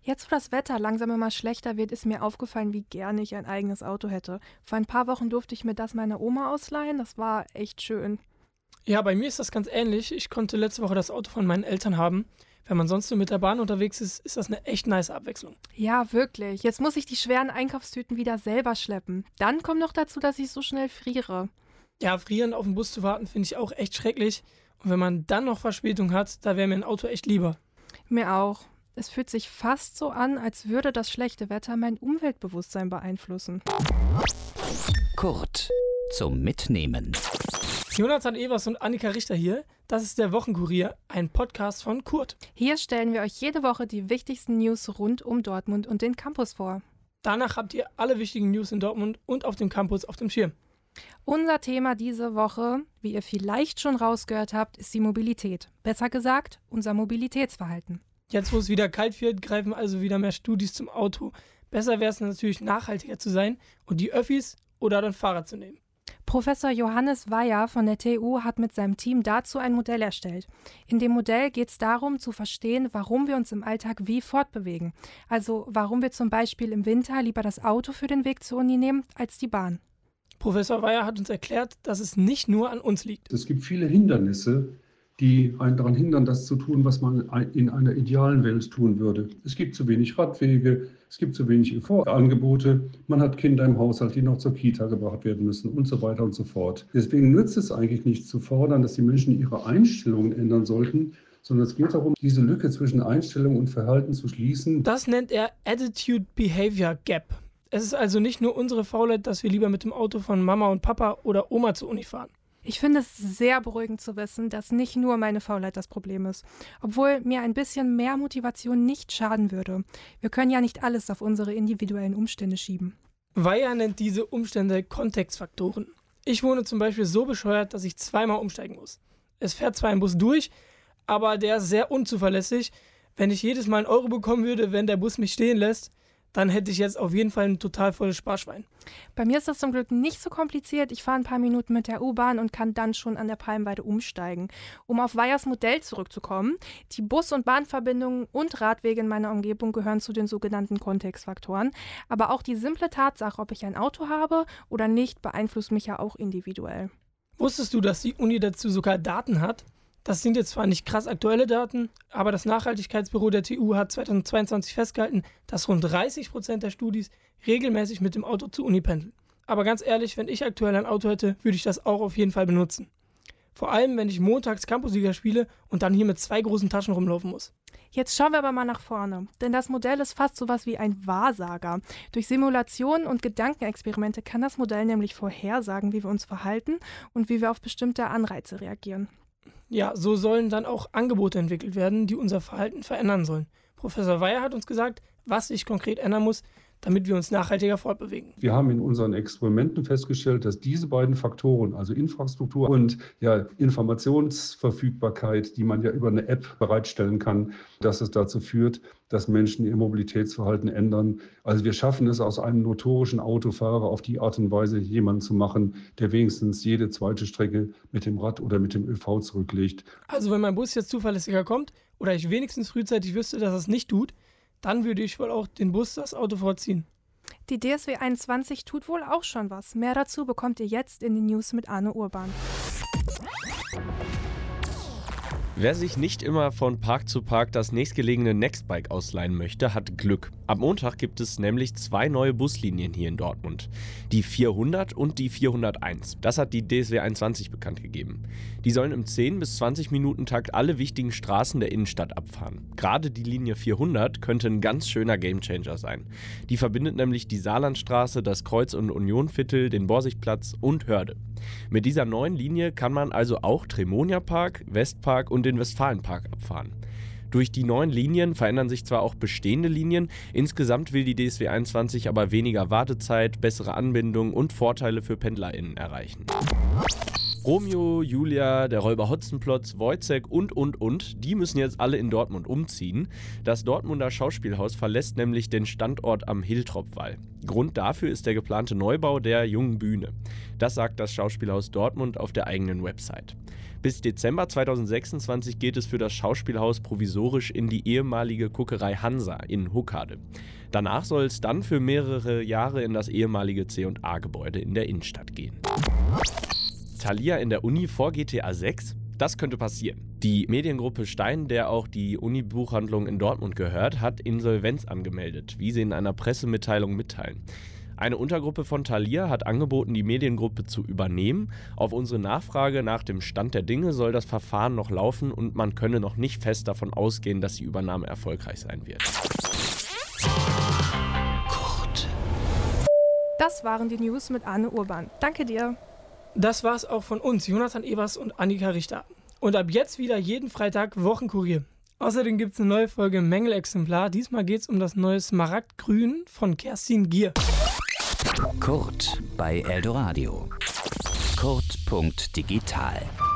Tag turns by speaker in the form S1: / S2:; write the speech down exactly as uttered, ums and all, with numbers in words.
S1: Jetzt, wo das Wetter langsam immer schlechter wird, ist mir aufgefallen, wie gerne ich ein eigenes Auto hätte. Vor ein paar Wochen durfte ich mir das meiner Oma ausleihen. Das war echt schön.
S2: Ja, bei mir ist das ganz ähnlich. Ich konnte letzte Woche das Auto von meinen Eltern haben. Wenn man sonst nur mit der Bahn unterwegs ist, ist das eine echt nice Abwechslung.
S1: Ja, wirklich. Jetzt muss ich die schweren Einkaufstüten wieder selber schleppen. Dann kommt noch dazu, dass ich so schnell friere.
S2: Ja, frierend auf den Bus zu warten, finde ich auch echt schrecklich. Und wenn man dann noch Verspätung hat, da wäre mir ein Auto echt lieber.
S1: Mir auch. Es fühlt sich fast so an, als würde das schlechte Wetter mein Umweltbewusstsein beeinflussen.
S3: Kurt zum Mitnehmen.
S2: Jonathan Evers und Annika Richter hier. Das ist der Wochenkurier, ein Podcast von Kurt.
S1: Hier stellen wir euch jede Woche die wichtigsten News rund um Dortmund und den Campus vor.
S2: Danach habt ihr alle wichtigen News in Dortmund und auf dem Campus auf dem Schirm.
S1: Unser Thema diese Woche, wie ihr vielleicht schon rausgehört habt, ist die Mobilität. Besser gesagt, unser Mobilitätsverhalten.
S2: Jetzt, wo es wieder kalt wird, greifen also wieder mehr Studis zum Auto. Besser wäre es natürlich, nachhaltiger zu sein und die Öffis oder dann Fahrrad zu nehmen.
S1: Professor Johannes Weyer von der T U hat mit seinem Team dazu ein Modell erstellt. In dem Modell geht es darum, zu verstehen, warum wir uns im Alltag wie fortbewegen. Also warum wir zum Beispiel im Winter lieber das Auto für den Weg zur Uni nehmen als die Bahn.
S2: Professor Weyer hat uns erklärt, dass es nicht nur an uns liegt.
S4: Es gibt viele Hindernisse, die einen daran hindern, das zu tun, was man in einer idealen Welt tun würde. Es gibt zu wenig Radwege, es gibt zu wenig Angebote, man hat Kinder im Haushalt, die noch zur Kita gebracht werden müssen und so weiter und so fort. Deswegen nützt es eigentlich nicht zu fordern, dass die Menschen ihre Einstellungen ändern sollten, sondern es geht darum, diese Lücke zwischen Einstellung und Verhalten zu schließen.
S2: Das nennt er Attitude-Behavior Gap. Es ist also nicht nur unsere Faulheit, dass wir lieber mit dem Auto von Mama und Papa oder Oma zur Uni fahren.
S1: Ich finde es sehr beruhigend zu wissen, dass nicht nur meine Faulheit das Problem ist. Obwohl mir ein bisschen mehr Motivation nicht schaden würde. Wir können ja nicht alles auf unsere individuellen Umstände schieben.
S2: Weyer nennt diese Umstände Kontextfaktoren. Ich wohne zum Beispiel so bescheuert, dass ich zweimal umsteigen muss. Es fährt zwar ein Bus durch, aber der ist sehr unzuverlässig. Wenn ich jedes Mal einen Euro bekommen würde, wenn der Bus mich stehen lässt, dann hätte ich jetzt auf jeden Fall ein total volles Sparschwein.
S1: Bei mir ist das zum Glück nicht so kompliziert. Ich fahre ein paar Minuten mit der U-Bahn und kann dann schon an der Palmweide umsteigen. Um auf Weyers Modell zurückzukommen, die Bus- und Bahnverbindungen und Radwege in meiner Umgebung gehören zu den sogenannten Kontextfaktoren. Aber auch die simple Tatsache, ob ich ein Auto habe oder nicht, beeinflusst mich ja auch individuell.
S2: Wusstest du, dass die Uni dazu sogar Daten hat? Das sind jetzt zwar nicht krass aktuelle Daten, aber das Nachhaltigkeitsbüro der T U hat zweitausendzweiundzwanzig festgehalten, dass rund dreißig Prozent der Studis regelmäßig mit dem Auto zur Uni pendeln. Aber ganz ehrlich, wenn ich aktuell ein Auto hätte, würde ich das auch auf jeden Fall benutzen. Vor allem, wenn ich montags Campusliga spiele und dann hier mit zwei großen Taschen rumlaufen muss.
S1: Jetzt schauen wir aber mal nach vorne, denn das Modell ist fast sowas wie ein Wahrsager. Durch Simulationen und Gedankenexperimente kann das Modell nämlich vorhersagen, wie wir uns verhalten und wie wir auf bestimmte Anreize reagieren.
S2: Ja, so sollen dann auch Angebote entwickelt werden, die unser Verhalten verändern sollen. Professor Weyer hat uns gesagt, was sich konkret ändern muss, damit wir uns nachhaltiger fortbewegen.
S4: Wir haben in unseren Experimenten festgestellt, dass diese beiden Faktoren, also Infrastruktur und ja, Informationsverfügbarkeit, die man ja über eine App bereitstellen kann, dass es dazu führt, dass Menschen ihr Mobilitätsverhalten ändern. Also wir schaffen es, aus einem notorischen Autofahrer auf die Art und Weise jemanden zu machen, der wenigstens jede zweite Strecke mit dem Rad oder mit dem ÖV zurücklegt.
S2: Also wenn mein Bus jetzt zuverlässiger kommt oder ich wenigstens frühzeitig wüsste, dass es nicht tut, dann würde ich wohl auch den Bus das Auto vorziehen.
S1: Die D S W einundzwanzig tut wohl auch schon was. Mehr dazu bekommt ihr jetzt in den News mit Arne Urban.
S5: Wer sich nicht immer von Park zu Park das nächstgelegene Nextbike ausleihen möchte, hat Glück. Am Montag gibt es nämlich zwei neue Buslinien hier in Dortmund. Die vierhundert und die vierhunderteins. Das hat die D S W einundzwanzig bekannt gegeben. Die sollen im zehn bis zwanzig Minuten Takt alle wichtigen Straßen der Innenstadt abfahren. Gerade die Linie vierhundert könnte ein ganz schöner Gamechanger sein. Die verbindet nämlich die Saarlandstraße, das Kreuz- und Unionviertel, den Borsigplatz und Hörde. Mit dieser neuen Linie kann man also auch Tremonia Park, Westpark und den Westfalenpark abfahren. Durch die neuen Linien verändern sich zwar auch bestehende Linien, insgesamt will die D S W einundzwanzig aber weniger Wartezeit, bessere Anbindung und Vorteile für PendlerInnen erreichen. Romeo, Julia, der Räuber Hotzenplotz, Wojciech und, und, und, die müssen jetzt alle in Dortmund umziehen. Das Dortmunder Schauspielhaus verlässt nämlich den Standort am Hiltropwall. Grund dafür ist der geplante Neubau der Jungen Bühne. Das sagt das Schauspielhaus Dortmund auf der eigenen Website. Bis Dezember zweitausendsechsundzwanzig geht es für das Schauspielhaus provisorisch in die ehemalige Kuckerei Hansa in Huckade. Danach soll es dann für mehrere Jahre in das ehemalige C und A-Gebäude in der Innenstadt gehen. Thalia in der Uni vor G T A sechs? Das könnte passieren. Die Mediengruppe Stein, der auch die Uni-Buchhandlung in Dortmund gehört, hat Insolvenz angemeldet, wie sie in einer Pressemitteilung mitteilen. Eine Untergruppe von Thalia hat angeboten, die Mediengruppe zu übernehmen. Auf unsere Nachfrage nach dem Stand der Dinge soll das Verfahren noch laufen und man könne noch nicht fest davon ausgehen, dass die Übernahme erfolgreich sein wird.
S3: Kurt.
S1: Das waren die News mit Arne Urban. Danke dir.
S2: Das war's auch von uns, Jonathan Evers und Annika Richter. Und ab jetzt wieder jeden Freitag Wochenkurier. Außerdem gibt's eine neue Folge Mängelexemplar. Diesmal geht's um das neue Smaragdgrün von Kerstin Gier.
S3: Kurt bei Eldoradio. Kurt Punkt digital.